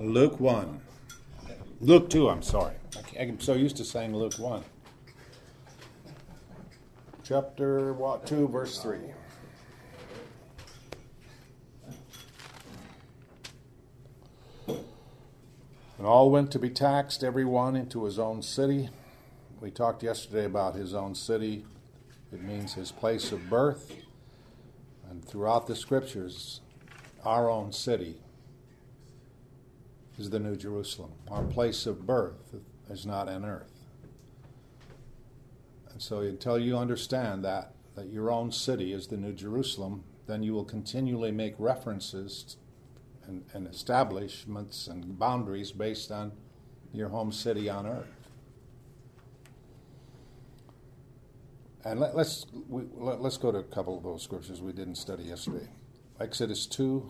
Luke 1. Luke 2, I'm sorry. I'm so used to saying Luke 1. Chapter 2, verse 3. And all went to be taxed, every one into his own city. We talked yesterday about his own city. It means his place of birth. And throughout the scriptures, our own city is the New Jerusalem. Our place of birth is not on earth. And so until you understand that your own city is the New Jerusalem, then you will continually make references and establishments and boundaries based on your home city on earth. And let's go to a couple of those scriptures we didn't study yesterday. Exodus 2.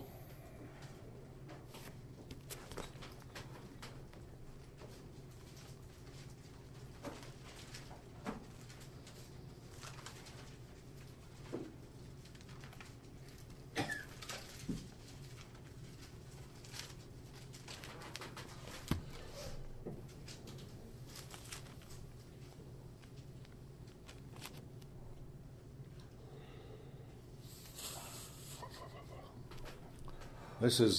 This is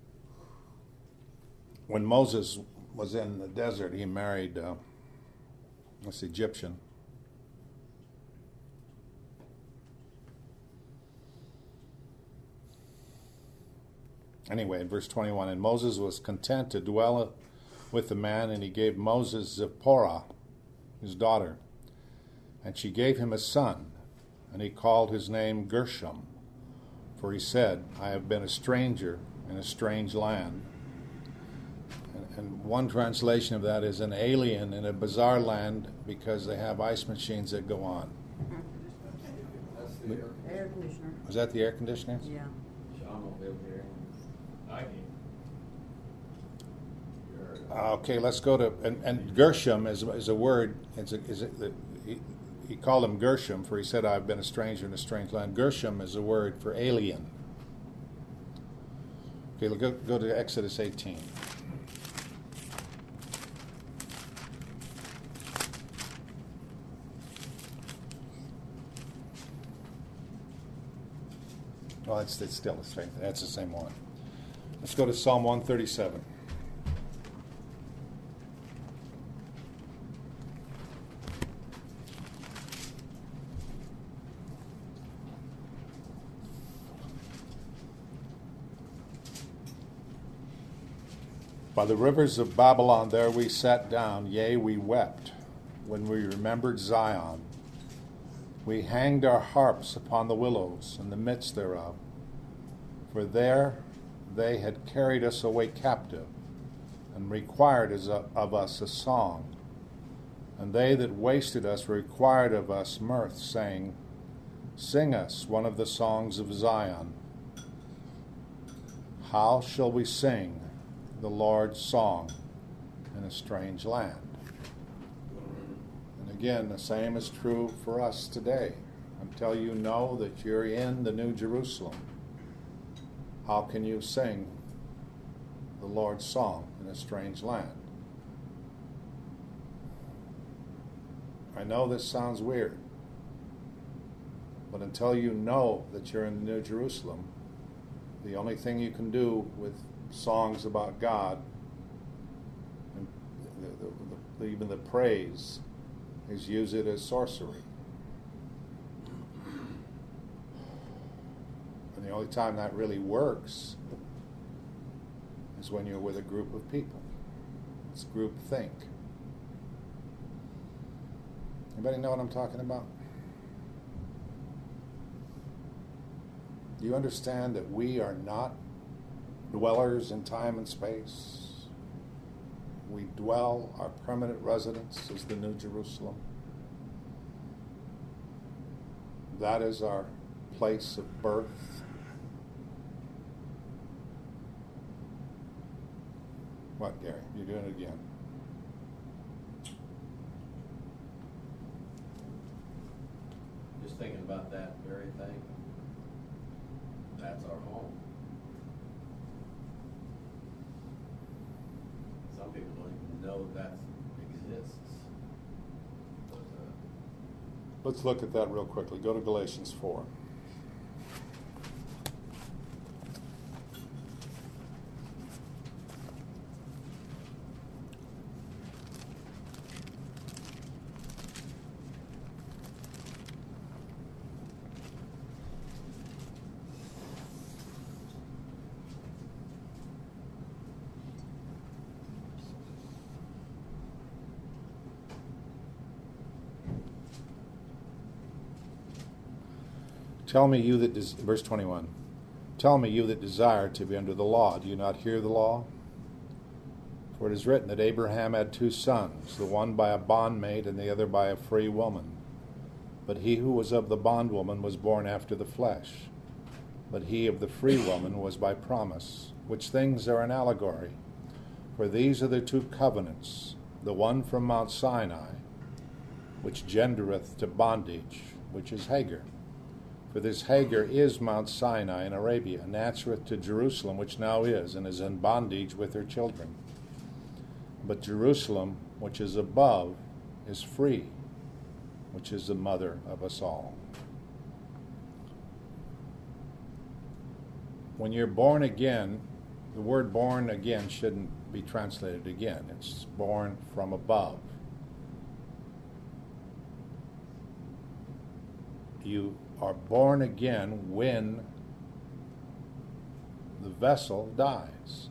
when Moses was in the desert, he married this Egyptian. Anyway, in verse 21, and Moses was content to dwell with the man, and he gave Moses Zipporah, his daughter, and she gave him a son, and he called his name Gershom. For he said, I have been a stranger in a strange land. And one translation of that is an alien in a bizarre land because they have ice machines that go on. That's the Air conditioner. Was that the air conditioner? Yeah. Sean will be here. I can. Okay, let's go to, and Gershom is a word, he called him Gershom, for he said, I've been a stranger in a strange land. Gershom is a word for alien. Okay, go to Exodus 18. Well, it's still the same. That's the same one. Let's go to Psalm 137. By the rivers of Babylon there we sat down, yea, we wept, when we remembered Zion. We hanged our harps upon the willows in the midst thereof. For there they had carried us away captive, and required of us a song. And they that wasted us required of us mirth, saying, Sing us one of the songs of Zion. How shall we sing the Lord's song in a strange land? And again, the same is true for us today. Until you know that you're in the New Jerusalem, how can you sing the Lord's song in a strange land? I know this sounds weird, but until you know that you're in the New Jerusalem, the only thing you can do with songs about God, and even the praise, is use it as sorcery. And the only time that really works is when you're with a group of people. It's group think. Anybody know what I'm talking about? Do you understand that we are not dwellers in time and space? We dwell, our permanent residence is the New Jerusalem. That is our place of birth. What, Gary? You're doing it again. Just thinking about that very thing. That's our home. know that exists. But, Let's look at that real quickly. Go to Galatians 4. Tell me, you that verse 21. Tell me, you that desire to be under the law, do you not hear the law? For it is written that Abraham had 2 sons, the one by a bondmaid and the other by a free woman. But he who was of the bondwoman was born after the flesh, but he of the free woman was by promise, which things are an allegory. For these are the 2 covenants, the one from Mount Sinai, which gendereth to bondage, which is Hagar. For this Hagar is Mount Sinai in Arabia, and answereth to Jerusalem, which now is, and is in bondage with her children. But Jerusalem, which is above, is free, which is the mother of us all. When you're born again, the word born again shouldn't be translated again. It's born from above. You are born again when the vessel dies.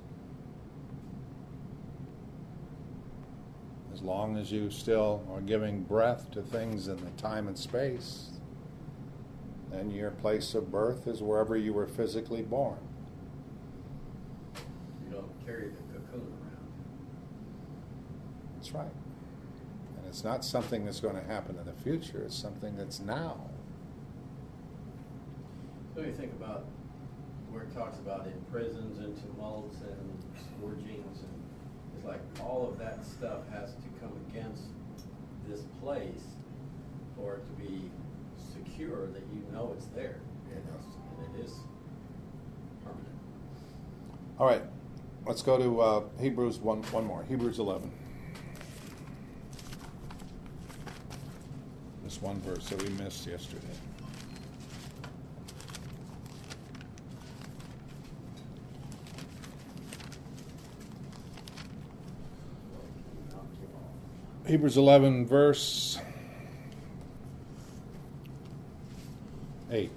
As long as you still are giving breath to things in the time and space, then your place of birth is wherever you were physically born. you don't carry the cocoon around. That's right. And it's not something that's going to happen in the future. It's something that's now. So you think about where it talks about in prisons and tumults and scourgings, and it's like all of that stuff has to come against this place for it to be secure, that you know it's there, and it is permanent. All right, let's go to Hebrews one more. Hebrews 11. This one verse that we missed yesterday. Hebrews 11, verse 8.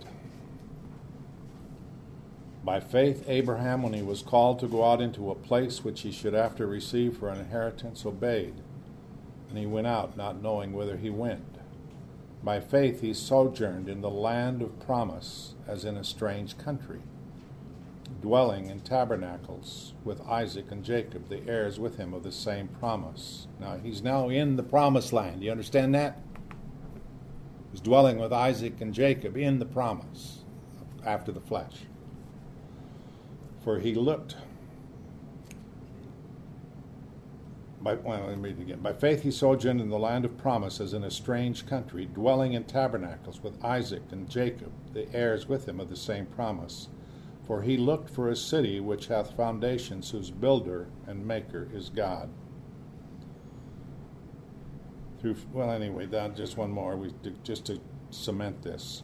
By faith Abraham, when he was called to go out into a place which he should after receive for an inheritance, obeyed. And he went out, not knowing whither he went. By faith he sojourned in the land of promise, as in a strange country, dwelling in tabernacles with Isaac and Jacob, the heirs with him of the same promise. Now, he's now in the promised land. You understand that? He's dwelling with Isaac and Jacob in the promise after the flesh. For he looked. Let me read it again. By faith he sojourned in the land of promise, as in a strange country, dwelling in tabernacles with Isaac and Jacob, the heirs with him of the same promise. For he looked for a city which hath foundations, whose builder and maker is God. Just one more, just to cement this.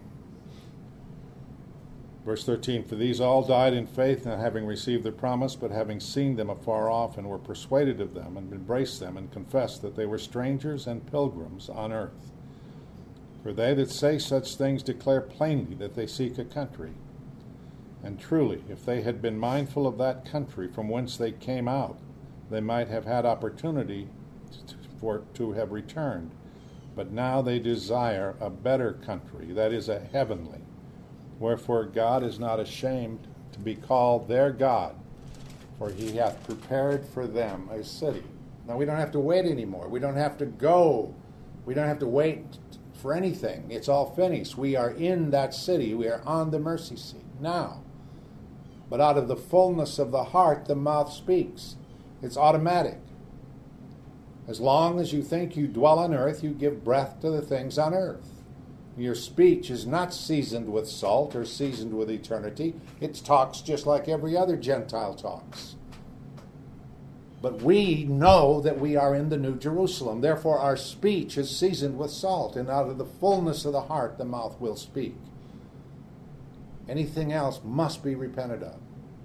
Verse 13, for these all died in faith, not having received the promise, but having seen them afar off, and were persuaded of them, and embraced them, and confessed that they were strangers and pilgrims on earth. For they that say such things declare plainly that they seek a country. And truly, if they had been mindful of that country from whence they came out, they might have had opportunity to have returned. But now they desire a better country, that is, a heavenly. Wherefore God is not ashamed to be called their God, for he hath prepared for them a city. Now we don't have to wait anymore. We don't have to go. We don't have to wait for anything. It's all finished. We are in that city. We are on the mercy seat now. But out of the fullness of the heart, the mouth speaks. It's automatic. As long as you think you dwell on earth, you give breath to the things on earth. Your speech is not seasoned with salt or seasoned with eternity. It talks just like every other Gentile talks. But we know that we are in the New Jerusalem. Therefore, our speech is seasoned with salt, and out of the fullness of the heart the mouth will speak. Anything else must be repented of.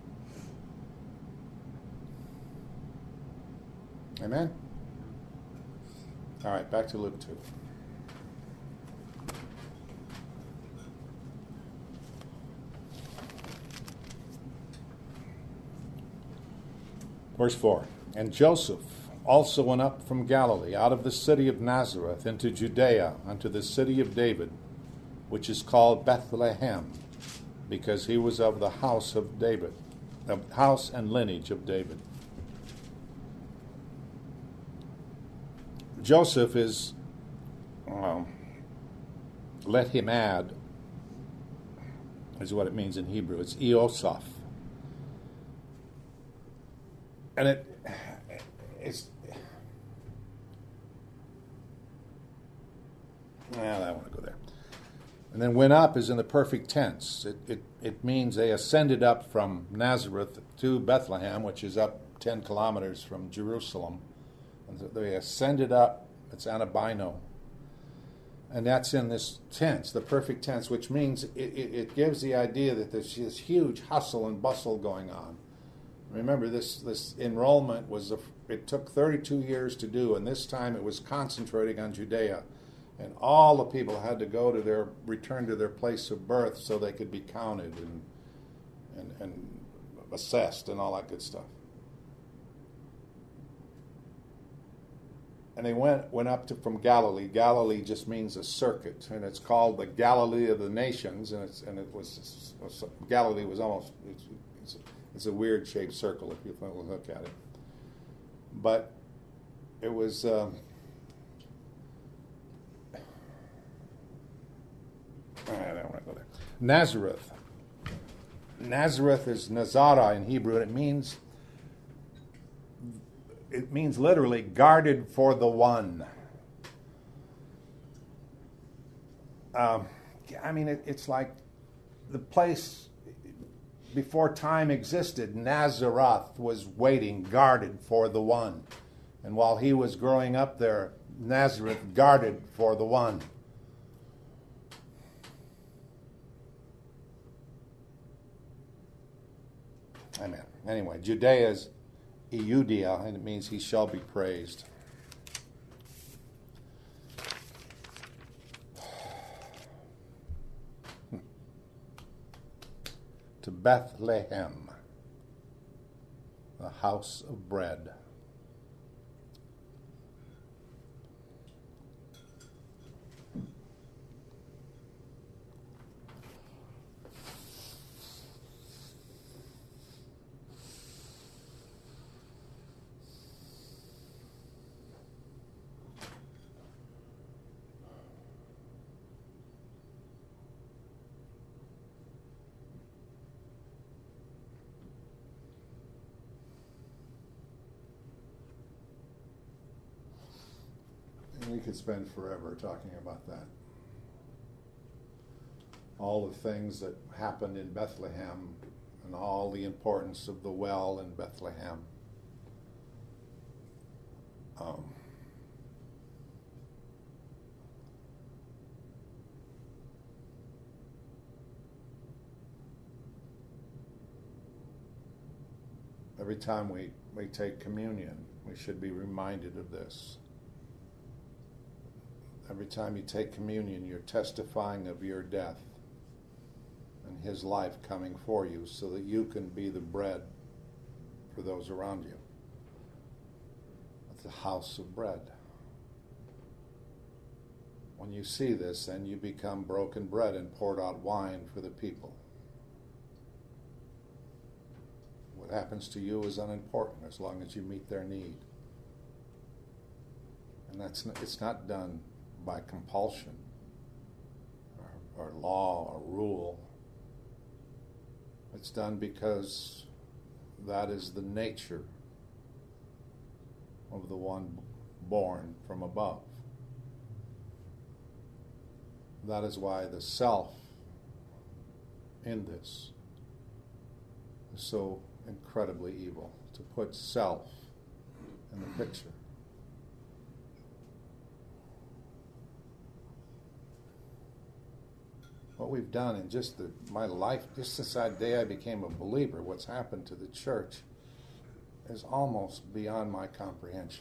Amen? All right, back to Luke 2. Verse 4. And Joseph also went up from Galilee, out of the city of Nazareth, into Judea, unto the city of David, which is called Bethlehem, because he was of the house of David, the house and lineage of David. Joseph is, let him add, is what it means in Hebrew. It's Eosaph. And it's I don't want to go there. And then went up is in the perfect tense. It means they ascended up from Nazareth to Bethlehem, which is up 10 kilometers from Jerusalem. And they ascended up. It's anabino. And that's in this tense, the perfect tense, which means it gives the idea that there's this huge hustle and bustle going on. Remember, this enrollment it took 32 years to do, and this time it was concentrating on Judea. And all the people had to return to their place of birth so they could be counted and assessed and all that good stuff. And they went up from Galilee. Galilee just means a circuit, and it's called the Galilee of the nations. Galilee was almost it's a weird shaped circle if you look at it, but it was. I don't want to go there. Nazareth. Nazareth is Nazara in Hebrew, and it means literally guarded for the one. It's like the place before time existed. Nazareth was waiting, guarded for the one. And while he was growing up there, Nazareth guarded for the one. Amen. Anyway, Judea is Eudia, and it means he shall be praised. To Bethlehem, the house of bread. We could spend forever talking about that. All the things that happened in Bethlehem and all the importance of the well in Bethlehem. Every time we take communion, we should be reminded of this. Every time you take communion, you're testifying of your death and his life coming for you so that you can be the bread for those around you. It's the house of bread. When you see this, then you become broken bread and poured out wine for the people. What happens to you is unimportant as long as you meet their need. And it's not done by compulsion or law or rule. It's done because that is the nature of the one born from above. That is why the self in this is so incredibly evil. To put self in the picture. What we've done in just my life, just since that day I became a believer, what's happened to the church is almost beyond my comprehension.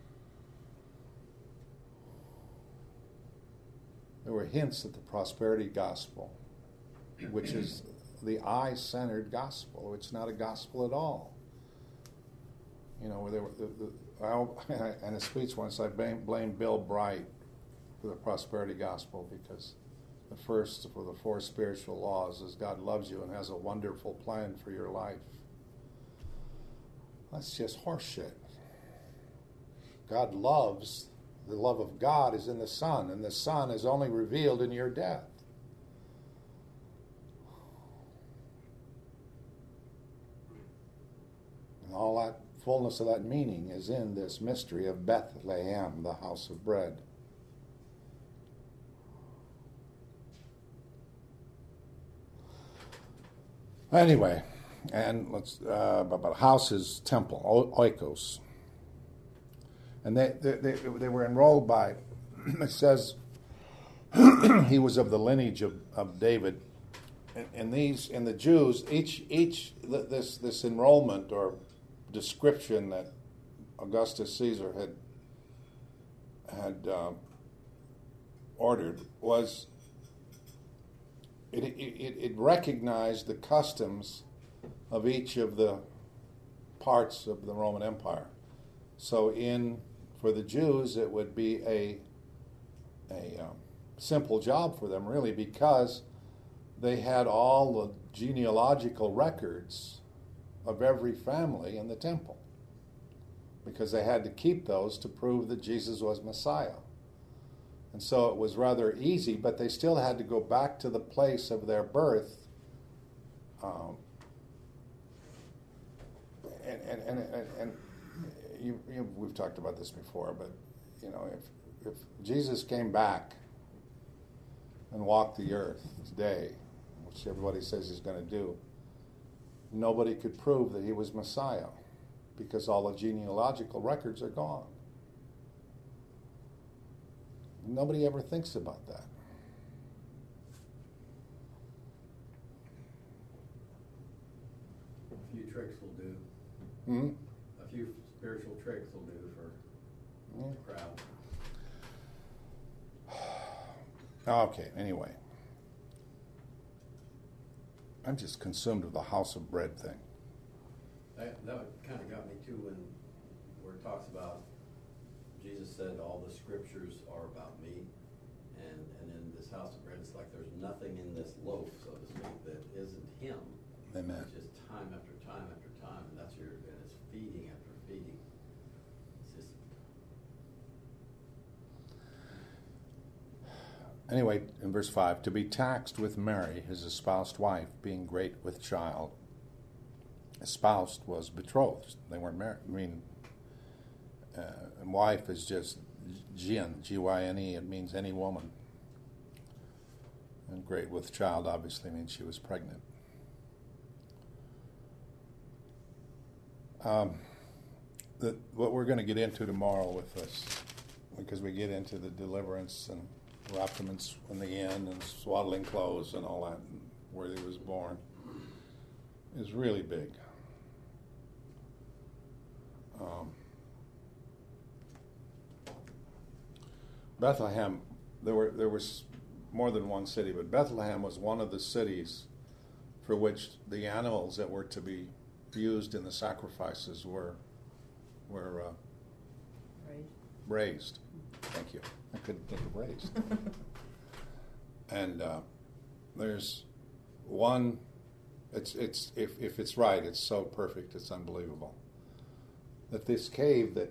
There were hints at the prosperity gospel, which is the I-centered gospel. It's not a gospel at all. You know, there were in a speech once, I blamed Bill Bright for the prosperity gospel because the first of the four spiritual laws is God loves you and has a wonderful plan for your life. That's just horseshit. God loves, the love of God is in the Son, and the Son is only revealed in your death. And all that fullness of that meaning is in this mystery of Bethlehem, the house of bread. Anyway, and let's about house is temple, oikos, and they were enrolled by. It says he was of the lineage of David, and these in the Jews this enrollment or description that Augustus Caesar had ordered was. It recognized the customs of each of the parts of the Roman Empire. So for the Jews, it would be a simple job for them, really, because they had all the genealogical records of every family in the temple, because they had to keep those to prove that Jesus was Messiah. And so it was rather easy, but they still had to go back to the place of their birth. We've talked about this before, but you know, if Jesus came back and walked the earth today, which everybody says he's going to do, nobody could prove that he was Messiah because all the genealogical records are gone. Nobody ever thinks about that. A few tricks will do. Hmm? A few spiritual tricks will do for the crowd. Okay, anyway. I'm just consumed with the house of bread thing. That kind of got me too where it talks about Jesus said all the scriptures are about me, and in this house of bread, it's like there's nothing in this loaf, so to speak, that isn't him. Amen. It's just time after time after time, and it's feeding after feeding. It's just. Anyway, in verse 5, to be taxed with Mary, his espoused wife, being great with child. Espoused was betrothed. They weren't married. I mean, and wife is just Gyn, G-Y-N-E. It means any woman. And great with child obviously means she was pregnant. What we're going to get into tomorrow with this, because we get into the deliverance and wrapped him in the inn and swaddling clothes and all that, and where he was born, is really big. Bethlehem, there was more than one city, but Bethlehem was one of the cities for which the animals that were to be used in the sacrifices were raised. Thank you. I couldn't think of raised. And there's one. It's if it's right, it's so perfect, it's unbelievable. That this cave that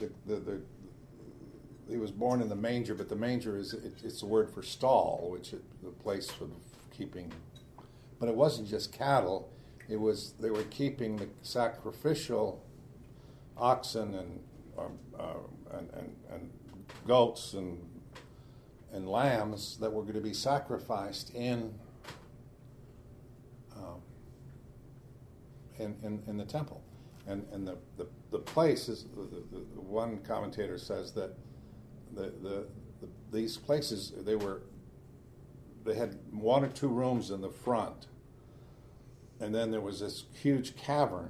he was born in the manger, but the manger it's a word for stall, which is the place for keeping. But it wasn't just cattle; they were keeping the sacrificial oxen and goats and lambs that were going to be sacrificed in the temple. And the place is, the one commentator says that these places, they had one or two rooms in the front, and then there was this huge cavern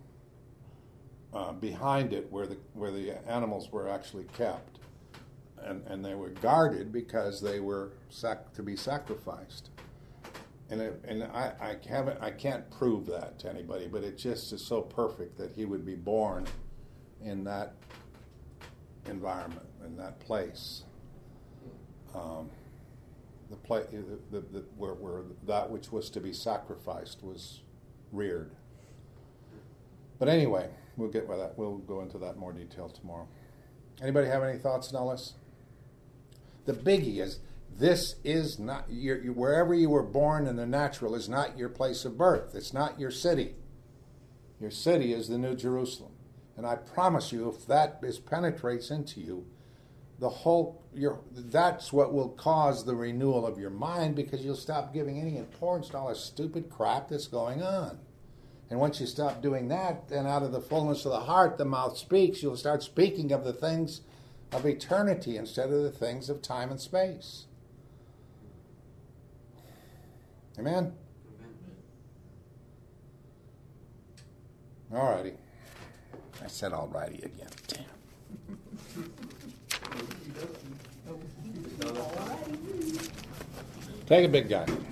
behind it where the animals were actually kept, and they were guarded because they were to be sacrificed. And I can't prove that to anybody, but it just is so perfect that he would be born in that environment, in that place, where that which was to be sacrificed was reared. But anyway, we'll get with that. We'll go into that in more detail tomorrow. Anybody have any thoughts, Nellis? The biggie is, this is not wherever you were born in the natural is not your place of birth. It's not your city. Your city is the New Jerusalem. And I promise you, if that penetrates into you, that's what will cause the renewal of your mind, because you'll stop giving any importance to all this stupid crap that's going on. And once you stop doing that, then out of the fullness of the heart, the mouth speaks. You'll start speaking of the things of eternity instead of the things of time and space. Amen? All righty. I said all righty again. Damn. Take a big guy.